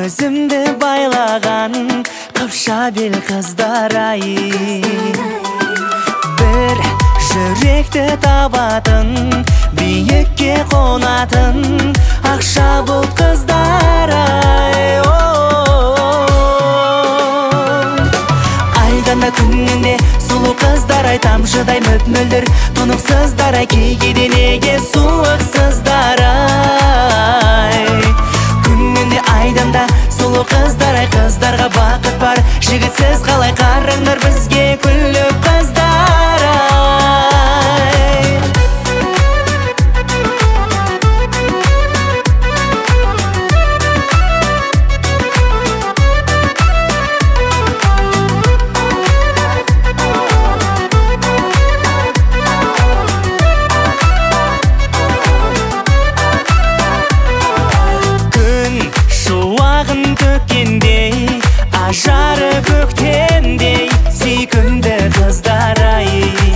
Көзімді байлаған қыпша бел қыздар-ай, бір жүректі табатын, биікке қонатын ақша бұлт қыздар-ай. Айдан да күннен де сұлу қыздар-ай, тамшыдай мөп-мөлдір тұнықсыздар-ай, кейде неге суықсыздар-ай. Күннен де айдан да сұлу қыздар-ай, қыздарға бақыт бар, жігітсіз қалай қараңдар бізге күліп қыздар-ай. Ажары көктемдей сүйкімді қыздар-ай,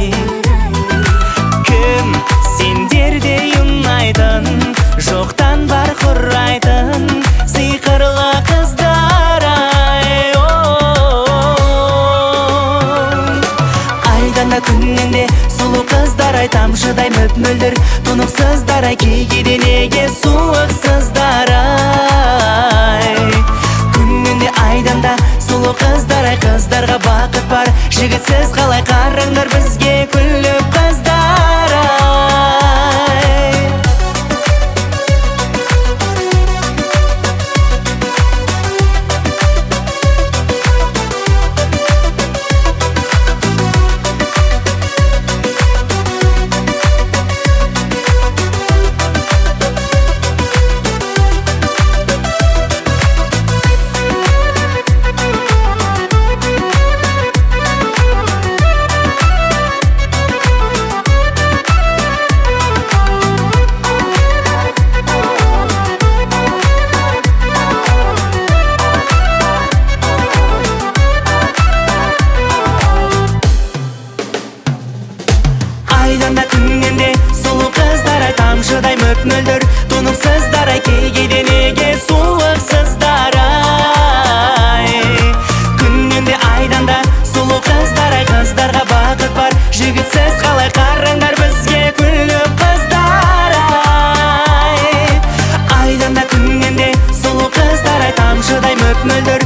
кім сендердей ұнайтын, жоқтан бар құрайтын сиқырлы қыздар-ай. Айдан да күннен де сұлу қыздар-ай, тамшыдай мөп-мөлдір тұнықсыздар-ай, кейде неге суықсыздар-ай. Күннен де айдан да сұлу қыздар-ай, қыздарға бақыт бар, жігітсіз қалай қараңдар бізге күліп қыздар-ай. Айдан да күннен де сұлу қыздар-ай, тамшыдай мөп-мөлдір тұнықсыздар-ай, кейде неге суықсыздар-ай. Күннен де айдан да сұлу қыздар-ай, қыздарға бақыт бар, жігітсіз қалай қараңдар бізге күліп қыздар-ай. Айдан да күннен де сұлу қыздар-ай, тамшыдай мөп-мөлдір